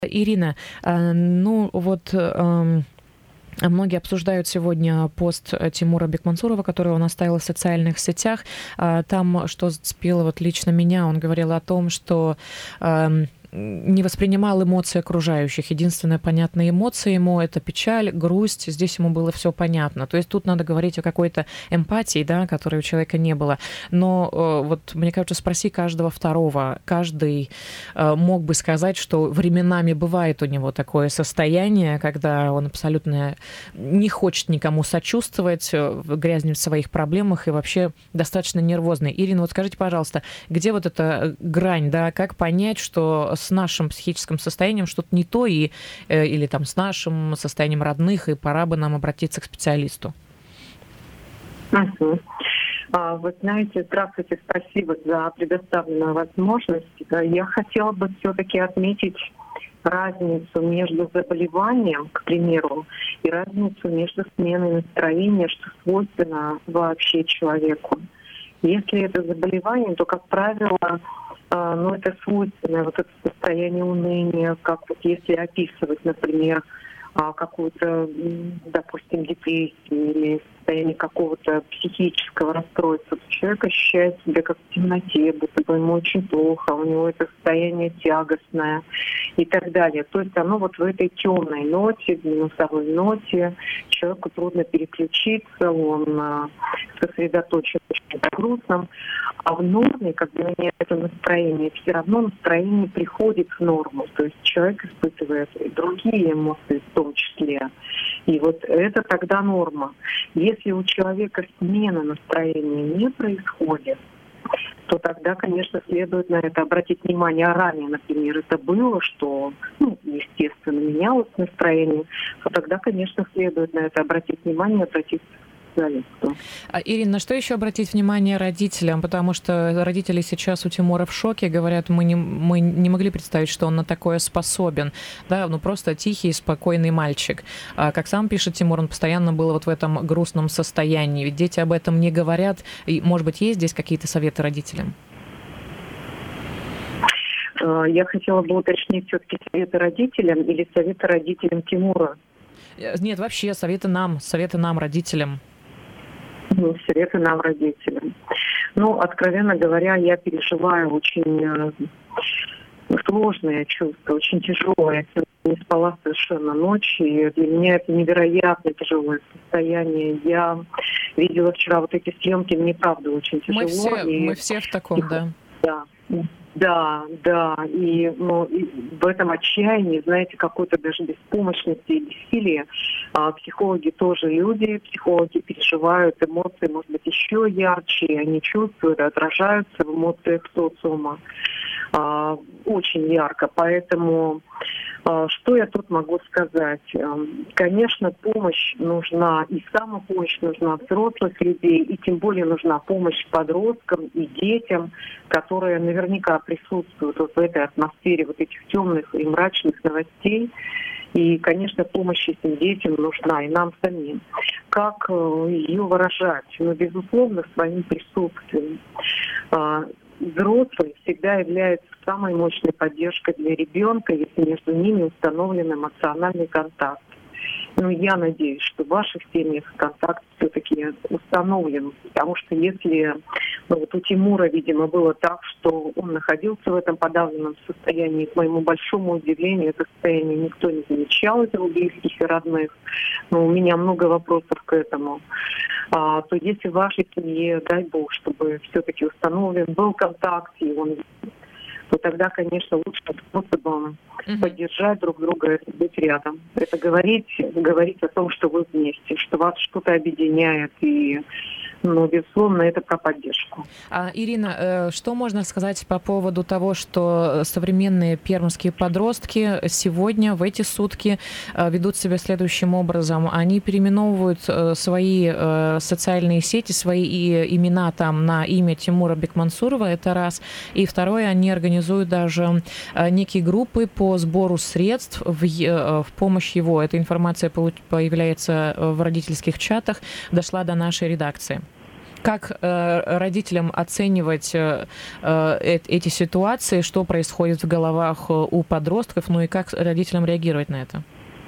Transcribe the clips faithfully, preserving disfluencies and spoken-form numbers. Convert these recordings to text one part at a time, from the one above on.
Ирина, э, ну вот эм, многие обсуждают сегодня пост Тимура Бекмансурова, который он оставил в социальных сетях. А, Там, что зацепило вот лично меня, он говорил о том, что эм, не воспринимал эмоции окружающих. Единственная понятная эмоция ему — это печаль, грусть. Здесь ему было все понятно. То есть тут надо говорить о какой-то эмпатии, да, которой у человека не было. Но э, вот, мне кажется, спроси каждого второго. Каждый э, мог бы сказать, что временами бывает у него такое состояние, когда он абсолютно не хочет никому сочувствовать, э, грязнет в своих проблемах и вообще достаточно нервозный. Ирина, вот скажите, пожалуйста, где вот эта грань, да, как понять, что с нашим психическим состоянием что-то не то, и, э, или там с нашим состоянием родных, и пора бы нам обратиться к специалисту? Мгм. А, Вы знаете, здравствуйте, спасибо за предоставленную возможность. Да, Я хотела бы все-таки отметить разницу между заболеванием, к примеру, и разницу между сменой настроения, что свойственно вообще человеку. Если это заболевание, то, как правило, а, ну, это свойственное вот это состояние уныния, как вот если описывать, например, а, какую-то, м, допустим, депрессию или состояние какого-то психического расстройства, то человек ощущает себя как в темноте, будто бы ему очень плохо, у него это состояние тягостное и так далее. То есть оно вот в этой темной ноте, в минусовой ноте, человеку трудно переключиться, он а, сосредоточен очень на грустном. А в норме, когда меняется настроение, все равно настроение приходит в норму. То есть человек испытывает и другие эмоции в том числе. И вот это тогда норма. Если у человека смена настроения не происходит, то тогда, конечно, следует на это обратить внимание. А ранее, например, это было, что, ну, естественно, менялось настроение, то тогда, конечно, следует на это обратить внимание, обратиться к специалисту. А, Ирина, на что еще обратить внимание родителям? Потому что родители сейчас у Тимура в шоке, говорят, мы не, мы не могли представить, что он на такое способен. Да, ну просто тихий, спокойный мальчик. А, как сам пишет Тимур, он постоянно был вот в этом грустном состоянии. Ведь дети об этом не говорят. И, может быть, есть здесь какие-то советы родителям? Э, Я хотела бы уточнить все-таки советы родителям или советы родителям Тимура. Э, Нет, вообще, советы нам, советы нам, родителям. Ну, советы нам, родителям. Ну, откровенно говоря, я переживаю очень э, сложные чувства, очень тяжелые. Я не спала совершенно ночь, и для меня это невероятно тяжелое состояние. Я видела вчера вот эти съемки, мне правда очень тяжело. Мы все, и, мы все в таком, и, да. да. Да, да, и, ну, и в этом отчаянии, знаете, какой-то даже беспомощности и бессилия. А, психологи тоже люди, психологи переживают эмоции, может быть, еще ярче, и они чувствуют, отражаются в эмоциях социума а, очень ярко. Поэтому а, что я тут могу сказать? А, Конечно, помощь нужна, и самопомощь нужна взрослых людей, и тем более нужна помощь подросткам и детям, которые наверняка присутствуют вот в этой атмосфере вот этих темных и мрачных новостей. И, конечно, помощь этим детям нужна, и нам самим. Как э, ее выражать? Ну, безусловно, своим присутствием. А, Взрослый всегда является самой мощной поддержкой для ребенка, если между ними установлен эмоциональный контакт. Ну, я надеюсь, что в ваших семьях контакт все-таки установлен, потому что если, ну, вот у Тимура, видимо, было так, что он находился в этом подавленном состоянии, к моему большому удивлению, это состояние никто не замечал из его близких и родных, но у меня много вопросов к этому, а, то если в вашей семье, дай Бог, чтобы все-таки установлен был контакт, и он, то тогда, конечно, лучшим способом Мгм. поддержать друг друга — это быть рядом. Это говорить, говорить о том, что вы вместе, что вас что-то объединяет. И, ну, безусловно, это про поддержку. А, Ирина, э, что можно сказать по поводу того, что современные пермские подростки сегодня, в эти сутки, э, ведут себя следующим образом? Они переименовывают э, свои э, социальные сети, свои и- имена там на имя Тимура Бекмансурова, это раз. И второе, они организуют даже э, некие группы по сбору средств в, е- э, в помощь его. Эта информация получ- появляется э, в родительских чатах, дошла до нашей редакции. Как э, родителям оценивать э, э, эти ситуации, что происходит в головах у подростков, ну и как родителям реагировать на это?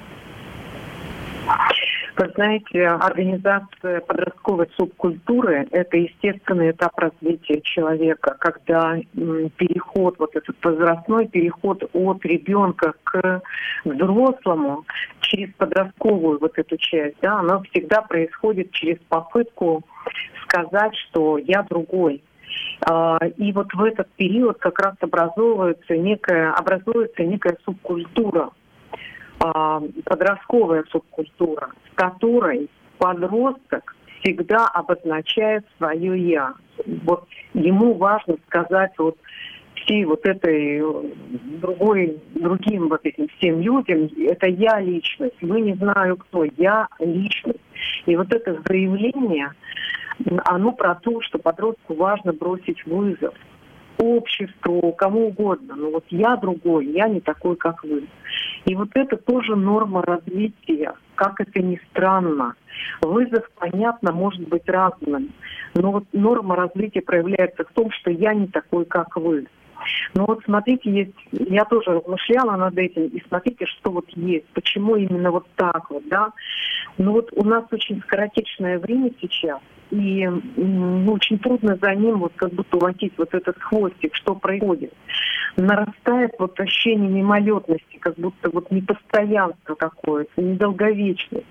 Вы знаете, организация подростковой субкультуры – это естественный этап развития человека, когда переход, вот этот возрастной переход от ребенка к взрослому через подростковую вот эту часть, да, она всегда происходит через попытку сказать, что я другой. И вот в этот период как раз образовывается некая, образуется некая субкультура, подростковая субкультура, в которой подросток всегда обозначает свое «я». Вот ему важно сказать вот всей вот этой другой, другим вот этим всем людям, это я личность, вы не знаю кто, я личность. И вот это заявление, оно про то, что подростку важно бросить вызов обществу, кому угодно. Но вот я другой, я не такой, как вы. И вот это тоже норма развития, как это ни странно. Вызов, понятно, может быть разным. Но вот норма развития проявляется в том, что я не такой, как вы. Но вот смотрите, есть, я тоже размышляла над этим, и смотрите, что вот есть, почему именно вот так вот, да. Ну вот у нас очень скоротечное время сейчас, и ну, очень трудно за ним вот как будто уловить вот этот хвостик, что происходит. Нарастает вот ощущение мимолетности, как будто вот непостоянство какое-то, недолговечность.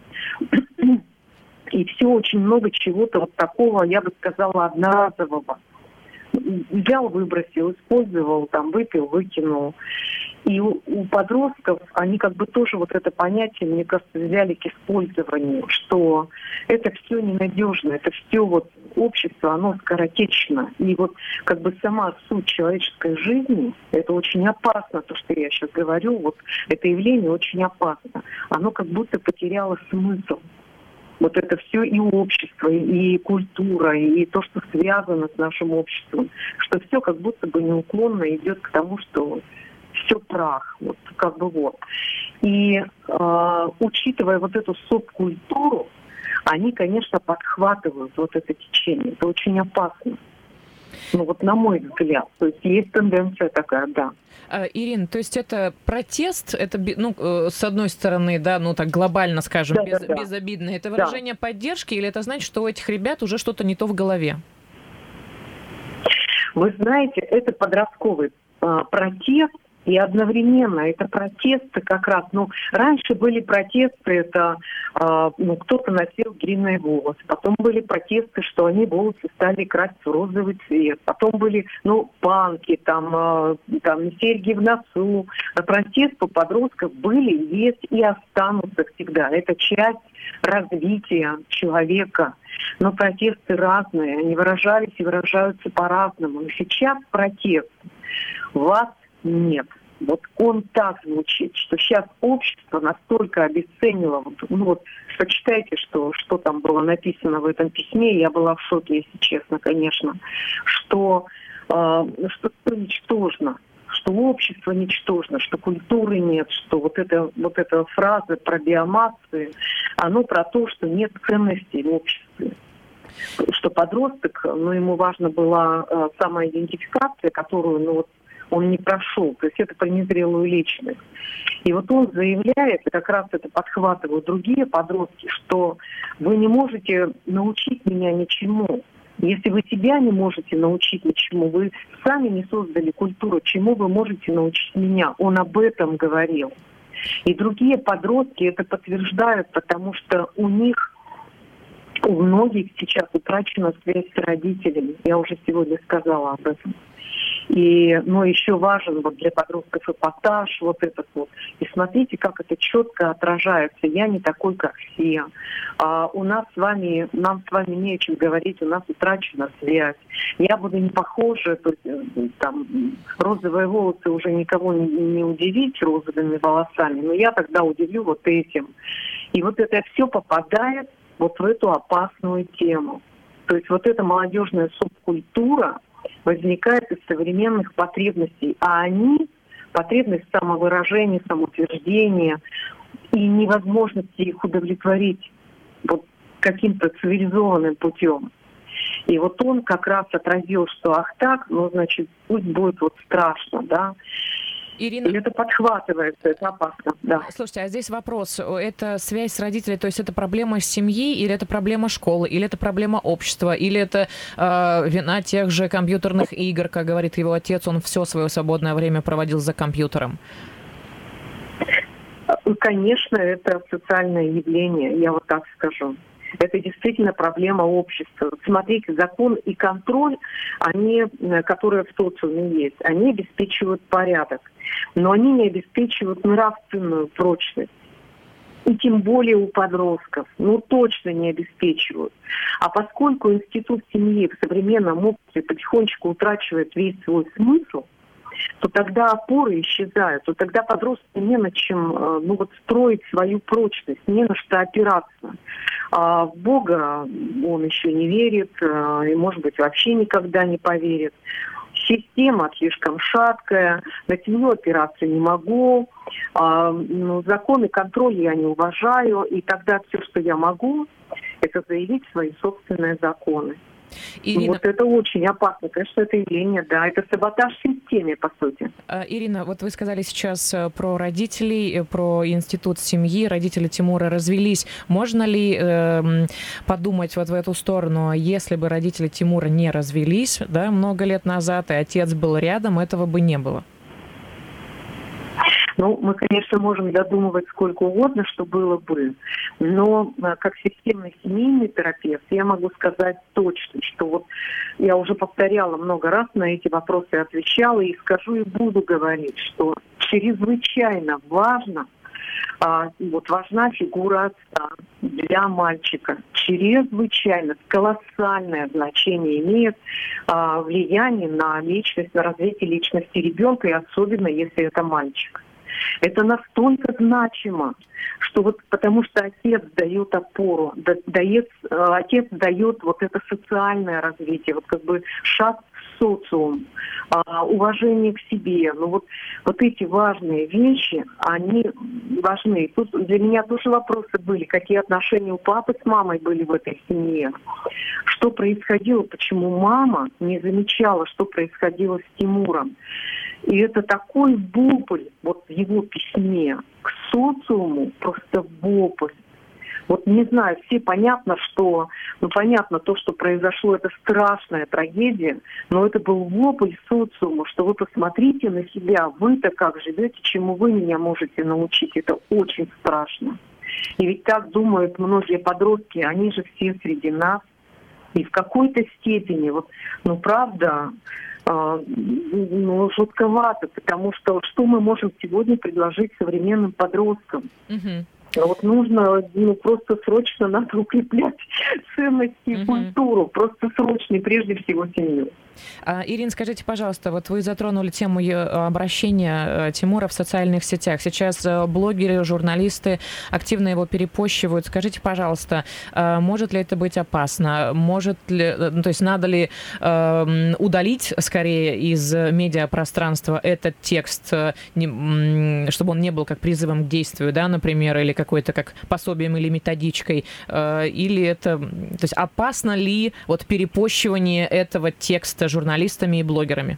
И все очень много чего-то вот такого, я бы сказала, одноразового. Взял, выбросил, использовал, там, выпил, выкинул. И у, у подростков, они как бы тоже вот это понятие, мне кажется, взяли к использованию, что это все ненадежно, это все вот общество, оно скоротечно. И вот как бы сама суть человеческой жизни, это очень опасно, то, что я сейчас говорю, вот это явление очень опасно. Оно как будто потеряло смысл. Вот это все и общество, и культура, и то, что связано с нашим обществом, что все как будто бы неуклонно идет к тому, что все прах, вот как бы вот. И э, учитывая вот эту субкультуру, они, конечно, подхватывают вот это течение. Это очень опасно. Ну вот на мой взгляд, то есть есть тенденция такая, да. Ирина, то есть это протест, это, ну, с одной стороны, да, ну так глобально скажем, да, без, да, да. безобидно, это выражение да. поддержки, или это значит, что у этих ребят уже что-то не то в голове? Вы знаете, это подростковый а, протест, и одновременно это протесты как раз, ну, раньше были протесты, это, э, ну, кто-то носил длинные волосы, потом были протесты, что они волосы стали красить в розовый цвет, потом были, ну, панки, там, э, там, серьги в носу. Протесты у подростков были, есть и останутся всегда. Это часть развития человека. Но протесты разные, они выражались и выражаются по-разному. Но сейчас протест вас нет. Вот он так звучит, что сейчас общество настолько обесценило. Вот, ну вот, почитайте, что, что там было написано в этом письме. Я была в шоке, если честно, конечно. Что, э, что это ничтожно, что общество ничтожно, что культуры нет, что вот эта, вот эта фраза про биомассы, оно про то, что нет ценностей в обществе. Что подросток, ну, ему важна была э, самоидентификация, которую, ну, вот, он не прошел, то есть это про незрелую личность. И вот он заявляет, и как раз это подхватывают другие подростки, что вы не можете научить меня ничему. Если вы себя не можете научить ничему, вы сами не создали культуру, чему вы можете научить меня. Он об этом говорил. И другие подростки это подтверждают, потому что у них, у многих сейчас утрачена связь с родителями. Я уже сегодня сказала об этом. И, но еще важен вот для подростков эпатаж, вот этот вот. И смотрите, как это четко отражается. Я не такой, как все. А у нас с вами, нам с вами не о чем говорить, у нас утрачена связь. Я буду не похожа, то есть, там, розовые волосы уже никого не, не удивить розовыми волосами, но я тогда удивлю вот этим. И вот это все попадает вот в эту опасную тему. То есть вот эта молодежная субкультура возникает из современных потребностей, а они, потребность самовыражения, самоутверждения и невозможности их удовлетворить вот каким-то цивилизованным путем. И вот он как раз отразил, что ах так, ну, значит, пусть будет вот страшно, да. Ирина... И это подхватывается, это опасно, да. Слушайте, а здесь вопрос, это связь с родителями, то есть это проблема семьи, или это проблема школы, или это проблема общества, или это э, вина тех же компьютерных игр, как говорит его отец, он все свое свободное время проводил за компьютером? Конечно, это социальное явление, я вот так скажу. Это действительно проблема общества. Смотрите, закон и контроль, они, которые в социуме есть, они обеспечивают порядок, но они не обеспечивают нравственную прочность. И тем более у подростков, ну точно не обеспечивают. А поскольку институт семьи в современном обществе потихонечку утрачивает весь свой смысл, то тогда опоры исчезают, то тогда подростку не на чем ну, вот, строить свою прочность, не на что опираться. А в Бога он еще не верит, и, может быть, вообще никогда не поверит. Система слишком шаткая, на семью опираться не могу, а, ну, закон и контроль я не уважаю, и тогда все, что я могу, это заявить свои собственные законы. Ирина... Вот это очень опасно, конечно, это явление, да, это саботаж системе, по сути. Ирина, вот вы сказали сейчас про родителей, про институт семьи, родители Тимура развелись. Можно ли э, подумать вот в эту сторону, если бы родители Тимура не развелись, да, много лет назад, и отец был рядом, этого бы не было? Ну, мы, конечно, можем додумывать сколько угодно, что было бы, но как системный семейный терапевт я могу сказать точно, что вот я уже повторяла много раз на эти вопросы, отвечала и скажу и буду говорить, что чрезвычайно важно, а, вот важна фигура отца для мальчика. Чрезвычайно колоссальное значение имеет а, влияние на личность, на развитие личности ребенка, и особенно если это мальчик. Это настолько значимо, что вот потому что отец дает опору, дает, отец дает вот это социальное развитие, вот как бы шаг в социум, уважение к себе. Ну вот, вот эти важные вещи, они важны. Тут для меня тоже вопросы были, какие отношения у папы с мамой были в этой семье. Что происходило, почему мама не замечала, что происходило с Тимуром. И это такой вопль вот в его письме к социуму, просто вопль. Вот не знаю, все понятно, что, ну понятно то, что произошло, это страшная трагедия, но это был вопль социуму, что вы посмотрите на себя, вы-то как живете, чему вы меня можете научить, это очень страшно. И ведь так думают многие подростки, они же все среди нас. И в какой-то степени, вот, ну правда, э, ну, жутковато, потому что что мы можем сегодня предложить современным подросткам? Mm-hmm. Вот нужно, ну, просто срочно надо укреплять ценности и mm-hmm. культуру, просто срочно, и прежде всего семью. Ирина, скажите, пожалуйста, вот вы затронули тему обращения Тимура в социальных сетях. Сейчас блогеры, журналисты активно его перепощивают. Скажите, пожалуйста, может ли это быть опасно? Может ли, ну, то есть надо ли э, удалить скорее из медиапространства этот текст, чтобы он не был как призывом к действию, да, например, или какой-то как пособием или методичкой? Или это, то есть опасно ли вот перепощивание этого текста журналистами и блогерами?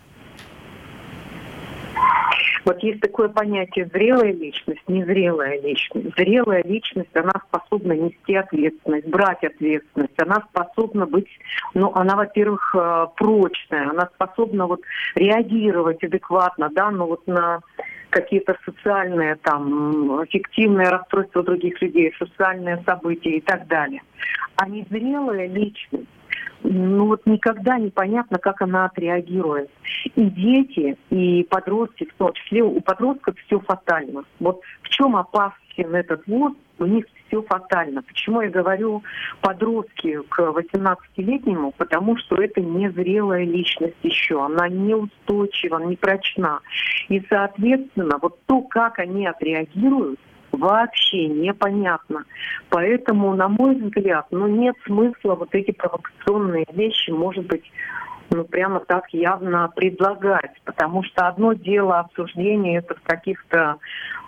Вот есть такое понятие зрелая личность, незрелая личность. Зрелая личность, она способна нести ответственность, брать ответственность. Она способна быть, ну, она, во-первых, прочная, она способна вот реагировать адекватно, да, ну вот на какие-то социальные, там, эффективные расстройства других людей, социальные события и так далее. А незрелая личность, ну вот никогда непонятно, как она отреагирует. И дети, и подростки, в том числе у подростков все фатально. Вот в чем опасен этот возраст, у них все фатально. Почему я говорю подростки к восемнадцатилетнему? Потому что это незрелая личность еще. Она неустойчива, не прочна. И, соответственно, вот то, как они отреагируют, вообще непонятно. Поэтому, на мой взгляд, ну, нет смысла вот эти провокационные вещи, может быть, ну, прямо так явно предлагать. Потому что одно дело обсуждения это в каких-то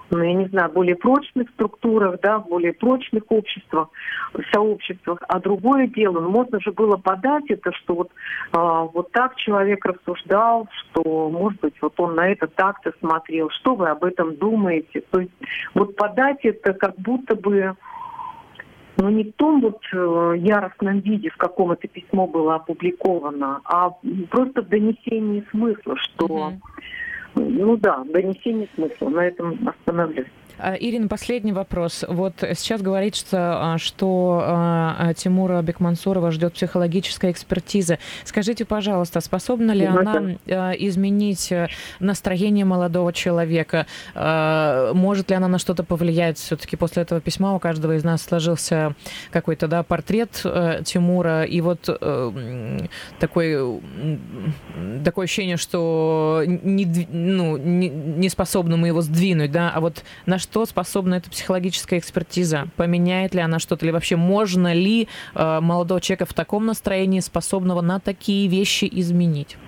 ну, я не знаю, более прочных структурах, да, в более прочных обществах, сообществах. А другое дело, ну, можно же было подать это, что вот, а, вот так человек рассуждал, что, может быть, вот он на это так-то смотрел, что вы об этом думаете. То есть вот подать это как будто бы, ну, не в том вот э, яростном виде, в каком это письмо было опубликовано, а просто в донесении смысла, что... Mm-hmm. Ну да, донесение смысла, на этом остановлюсь. Ирина, последний вопрос. Вот сейчас говорится, что Тимура Бекмансурова ждет психологическая экспертиза. Скажите, пожалуйста, способна ли она изменить настроение молодого человека? Может ли она на что-то повлиять? Все-таки после этого письма у каждого из нас сложился какой-то, да, портрет Тимура, и вот такой, такое ощущение, что не, ну, не, не способны мы его сдвинуть, да, а вот на что способна эта психологическая экспертиза? Поменяет ли она что-то? Или вообще можно ли э, молодого человека в таком настроении, способного на такие вещи, изменить?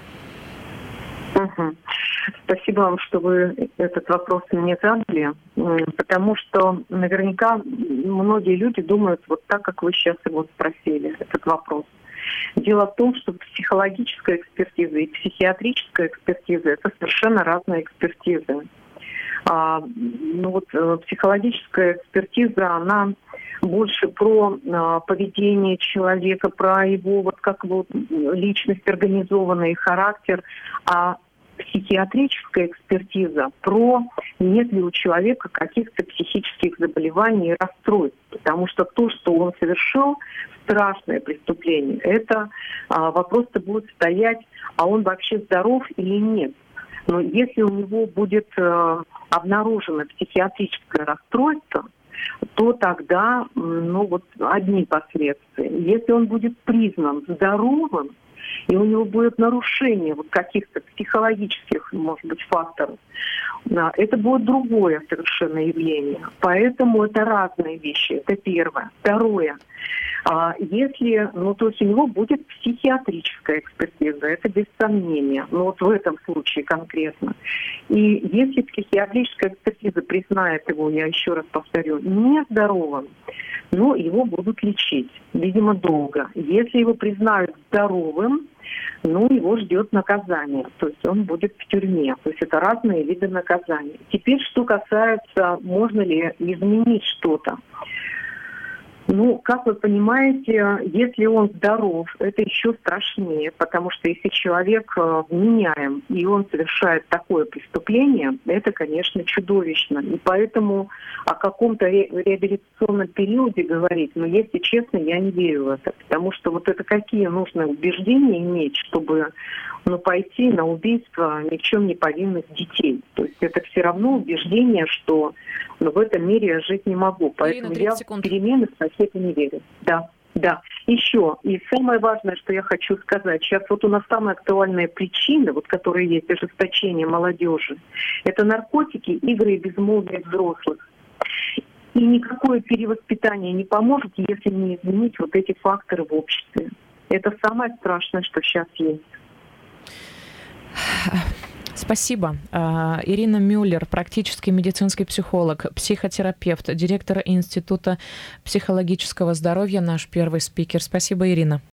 Угу. Спасибо вам, что вы этот вопрос мне задали, потому что наверняка многие люди думают вот так, как вы сейчас его спросили, этот вопрос. Дело в том, что психологическая экспертиза и психиатрическая экспертиза – это совершенно разные экспертизы. А, ну вот психологическая экспертиза, она больше про а, поведение человека, про его вот как вот личность организованный характер, а психиатрическая экспертиза про нет ли у человека каких-то психических заболеваний и расстройств, потому что то, что он совершил, страшное преступление, это а, вопрос-то будет стоять, а он вообще здоров или нет. Но если у него будет э, обнаружено психиатрическое расстройство, то тогда, ну вот, одни последствия. Если он будет признан здоровым, и у него будет нарушение вот каких-то психологических, может быть, факторов, это будет другое совершенно явление. Поэтому это разные вещи. Это первое. Второе. Если, ну, то есть у него будет психиатрическая экспертиза, это без сомнения, но вот в этом случае конкретно. И если психиатрическая экспертиза признает его, я еще раз повторю, нездоровым, ну, его будут лечить, видимо, долго. Если его признают здоровым, ну, его ждет наказание, то есть он будет в тюрьме. То есть это разные виды наказания. Теперь, что касается, можно ли изменить что-то. Ну, как вы понимаете, если он здоров, это еще страшнее, потому что если человек вменяем, и он совершает такое преступление, это, конечно, чудовищно. И поэтому о каком-то ре- реабилитационном периоде говорить, но, если честно, я не верю в это. Потому что вот это какие нужны убеждения иметь, чтобы, ну, пойти на убийство ни в чем не повинных детей. То есть это все равно убеждение, что, ну, в этом мире я жить не могу. Поэтому я в перемены это не верю. Да, да. Еще, и самое важное, что я хочу сказать, сейчас вот у нас самая актуальная причина, вот которая есть, ожесточение молодежи, это наркотики, игры и безмолвие взрослых. И никакое перевоспитание не поможет, если не изменить вот эти факторы в обществе. Это самое страшное, что сейчас есть. Спасибо. Ирина Мюллер, практический медицинский психолог, психотерапевт, директор Института психологического здоровья, наш первый спикер. Спасибо, Ирина.